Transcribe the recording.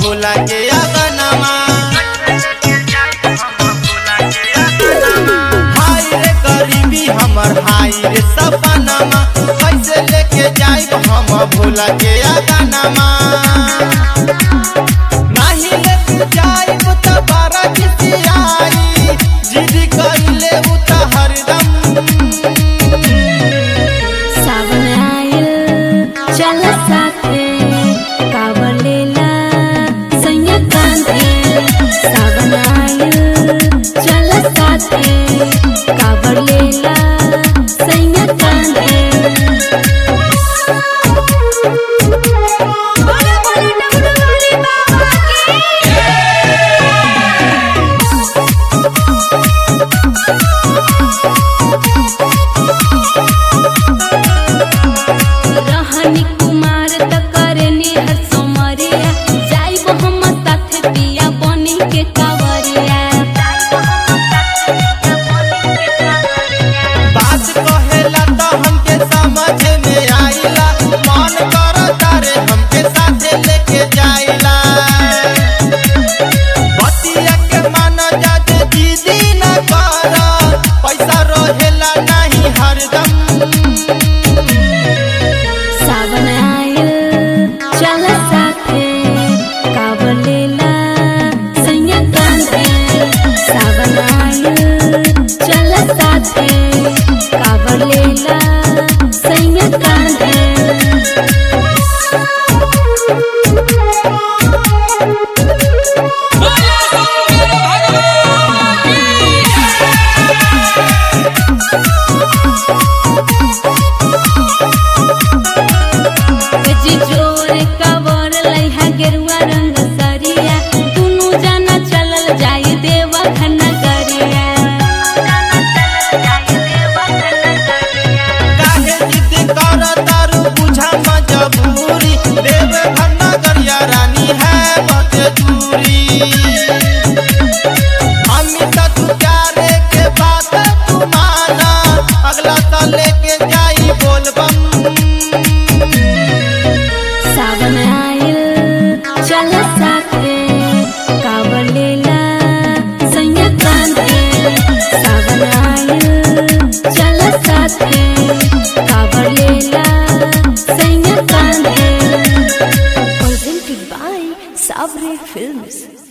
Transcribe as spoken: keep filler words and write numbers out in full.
भोला के अगनमा। हाय रे गरीबी हमर हाय रे सपनमा, कैसे लेके जाइब हम भोला के अगनमा। नहीं लेके जाइब त बारा खिसियाई, जिद कइले उ त हरदम। सावन आयल चल साथे कावर लेला सैया कांधे। सावन आयल चल साथे कावर लेला सैया कांधे। बोले बोले डमरू वाले बाबा की। रहनी कुमार त करनी हर सोमरिया, जाइब हम साथे पिया बनी के कावरिया। बात कहेला त हमके समझ में आइला, मन करता रे हमके साथे लेके जाइला। बतिया के माना जाते दीदी न कर, पैसा रहेला नहीं हरदम। सावन आयल चल साथे कावर लेला सैया कांधे। सावन आयल चल साथे कावर लेला सैया कांधे। जी जोर कवर लइहा गेरुआ रंग सरिया, दुनु जना चलल जाई देवा नगरिया। काहे जिद कर तारू बुझा मजबूरी, देव नगरिया रानी है मजदूरी। अमित तू प्यारे के बात तू माना, अगला साल लेके जाई बोलबम। सावन आयल चल साथे कावर लेला सैया कांधे। सावन आयल चल साथे कावर लेला सैया कांधे। Presented by Savre Films।